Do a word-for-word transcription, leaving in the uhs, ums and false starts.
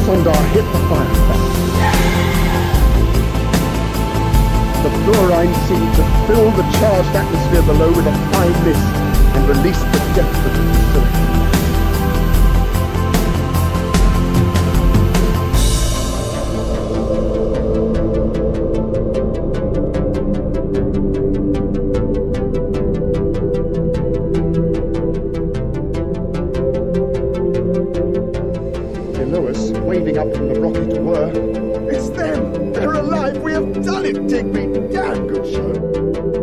Sondar hit the fire trap. The fluorine seemed to fill the charged atmosphere below with a fine mist and release the depth of the facility. Lewis, waving up from the rocket, were, "It's them! They're alive! We have done it, Digby! Damn good show!"